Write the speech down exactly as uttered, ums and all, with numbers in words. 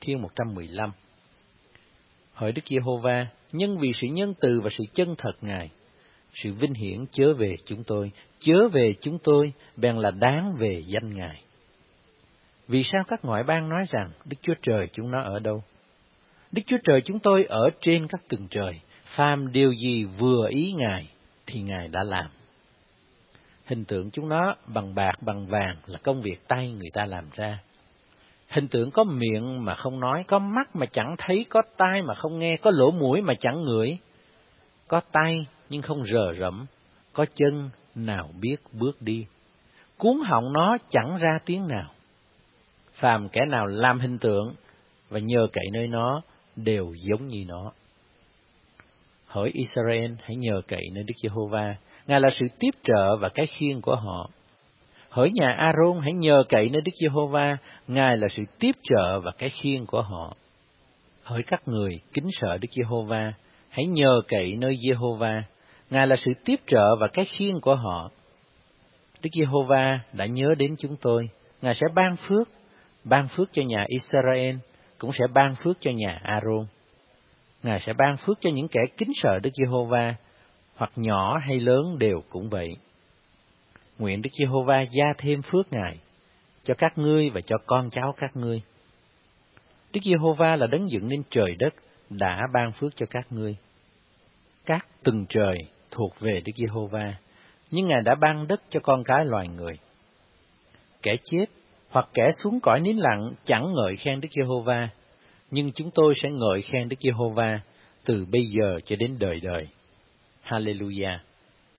Thiên một trăm mười lăm. Hỡi Đức Giê-hô-va, nhân vì sự nhân từ và sự chân thật Ngài, sự vinh hiển chớ về chúng tôi, chớ về chúng tôi, bèn là đáng về danh Ngài. Vì sao các ngoại bang nói rằng Đức Chúa Trời chúng nó ở đâu? Đức Chúa Trời chúng tôi ở trên các tầng trời, phàm điều gì vừa ý Ngài thì Ngài đã làm. Hình tượng chúng nó bằng bạc bằng vàng là công việc tay người ta làm ra. Hình tượng có miệng mà không nói, có mắt mà chẳng thấy, có tai mà không nghe, có lỗ mũi mà chẳng ngửi, có tay nhưng không rờ rẫm, có chân nào biết bước đi. Cuống họng nó chẳng ra tiếng nào. Phàm kẻ nào làm hình tượng và nhờ cậy nơi nó đều giống như nó. Hỡi Israel, hãy nhờ cậy nơi Đức Giê-hô-va, Ngài là sự tiếp trợ và cái khiên của họ. Hỡi nhà A-rôn, hãy nhờ cậy nơi Đức Giê-hô-va, Ngài là sự tiếp trợ và cái khiên của họ. Hỡi các người kính sợ Đức Giê-hô-va, hãy nhờ cậy nơi Giê-hô-va, Ngài là sự tiếp trợ và cái khiên của họ. Đức Giê-hô-va đã nhớ đến chúng tôi, Ngài sẽ ban phước, ban phước cho nhà Israel, cũng sẽ ban phước cho nhà A-rôn. Ngài sẽ ban phước cho những kẻ kính sợ Đức Giê-hô-va, hoặc nhỏ hay lớn đều cũng vậy. Nguyện Đức Giê-hô-va gia thêm phước Ngài cho các ngươi và cho con cháu các ngươi. Đức Giê-hô-va là đấng dựng nên trời đất, đã ban phước cho các ngươi. Các tầng trời thuộc về Đức Giê-hô-va, nhưng Ngài đã ban đất cho con cái loài người. Kẻ chết hoặc kẻ xuống cõi nín lặng chẳng ngợi khen Đức Giê-hô-va, nhưng chúng tôi sẽ ngợi khen Đức Giê-hô-va từ bây giờ cho đến đời đời. Hallelujah.